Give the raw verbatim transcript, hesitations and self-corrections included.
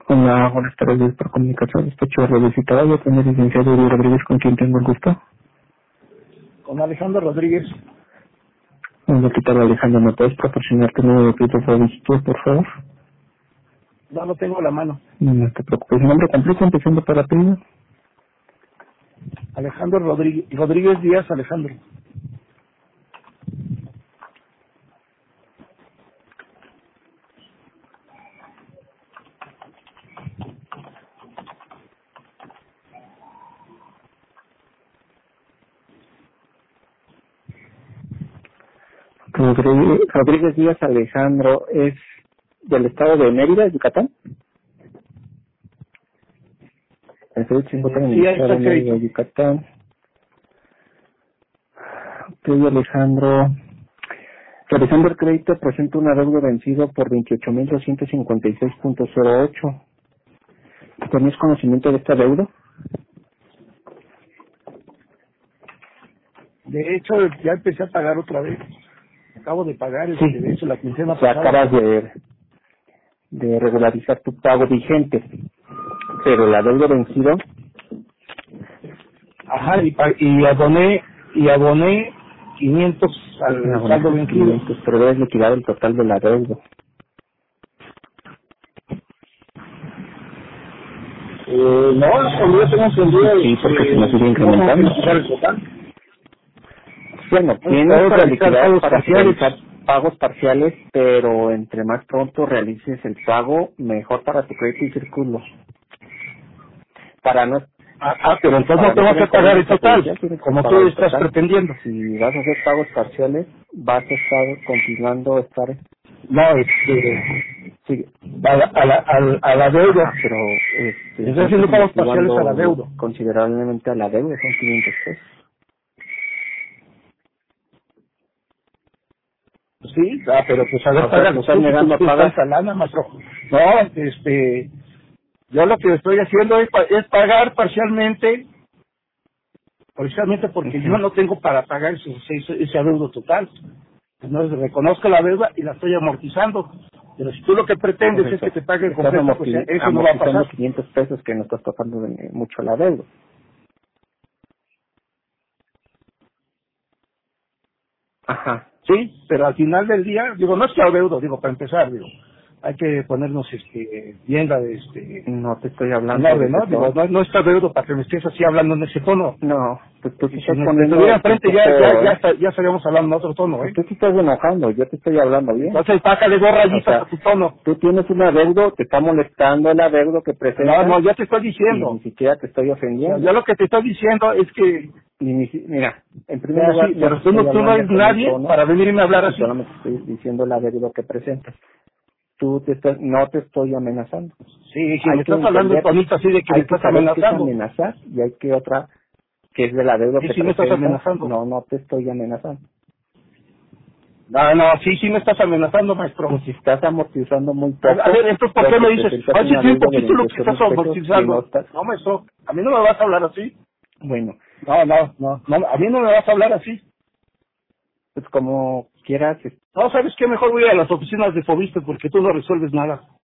Hola, buenas tardes por comunicación. Despacho de visitado. Yo soy el licenciado Uri Rodríguez, con quien tengo el gusto. Con Alejandro Rodríguez. Hola, ¿qué tal, Alejandro? ¿Me puedes proporcionar tu número de pedido de visita, por favor? No lo tengo a la mano. No te preocupes. Nombre completo, empezando por apellido. Alejandro Rodríguez, Rodríguez Díaz Alejandro. Rodríguez, Rodríguez Díaz Alejandro es del estado de Mérida, Yucatán. Estoy se encuentra en Sí, el ahí estado está de el Mérida, crédito. Yucatán. Ok, Alejandro. Revisando el crédito, presenta un adeudo vencido por veintiocho mil doscientos cincuenta y seis punto cero ocho. ¿Tenías conocimiento de este adeudo? De hecho, ya empecé a pagar otra vez. Acabo de pagar, Sí. este, de hecho, la quincena O sea, pasada. acabas de, de regularizar tu pago vigente, pero el adeudo vencido, Ajá, y, pa- y aboné, y aboné quinientos al saldo abonaste vencido. quinientos, pero debes liquidar el total del adeudo. Eh, no, cuando yo tengo entendido, Sí, porque si no eh, sigue no tengo que incrementando. liquidar el total. Bueno, No, tienes tengo que para realizar liquidar, pagos para parciales. realizar pagos parciales, pero entre más pronto realices el pago, mejor para tu crédito y círculo. Para no Ah, ah, pero entonces Para no no tengo tener que pagar el inconvenientes total, judiciales, tienes que como pagar tú el estás total. pretendiendo. Si vas a hacer pagos parciales, vas a estar continuando a estar, No, este, sí, a la, a la, a la, a la deuda. ajá, pero este, Estoy si haciendo estás pagos parciales a la amortiguando deuda. considerablemente a la deuda, son quinientos pesos. Sí, ah, pero pues a ver, O sea, te págalo estás tú, si tú negando a tienes pagar. tanta lana, maestro. No, este, yo lo que estoy haciendo es, pa- es pagar parcialmente, parcialmente porque Ujú. yo no tengo para pagar ese, ese, ese adeudo total. Entonces reconozco la deuda y la estoy amortizando. Pero si tú lo que pretendes es Correcto. que te pague el Estás completo, pues amorti- eso no va a amortizando pasar. quinientos pesos que no estás tocando de- mucho la deuda. Ajá. Sí, pero al final del día, digo, no es que adeudo, digo, para empezar, digo, hay que ponernos este, bien la de este, No te estoy en hablando de orden, ese ¿no? Digo, tono. no, no está adeudo para que me estés así hablando en ese tono. No, pues tú te Y si estás me poniendo estuviera un enfrente ya, ya, poco, ya, ¿eh? esta- ya estaríamos hablando en otro tono, Pues ¿eh? tú te estás enojando, yo te estoy hablando bien. Entonces, págale dos O rayitas sea, a tu tono. tú tienes un adeudo, te está molestando el adeudo que No, no, presentas yo te estoy y ni diciendo. siquiera te estoy O sea, ofendiendo. yo lo que te estoy diciendo es que, Y ni si- mira, en primer ya lugar sí, no te pero tú estoy no, tú no hablando eres con un nadie tono para venirme a hablar y así. solamente estoy diciendo el adeudo que presentas. Tú te estás, no te estoy amenazando. Sí, si Hay me que estás hablando en entender, tonito así de que me hay que estás saber qué es amenazando. amenazar y hay que otra que es del adeudo Sí, que sí me estás presentas. amenazando. No, no te estoy amenazando. No, no, sí, sí me estás amenazando, maestro. Pues si estás amortizando muy A poco, a ver, entonces, ¿por qué porque me dices? presentas Ay, sí, un sí, un adeudo de poquito lo que veintiocho estás mil pesos y no amortizando. estás, No, maestro, a mí no me vas a hablar así. bueno, No, no, no, no, a mí no me vas a hablar así. pues como quieras, No, ¿sabes qué? Mejor voy a las oficinas de Fobiste porque tú no resuelves nada.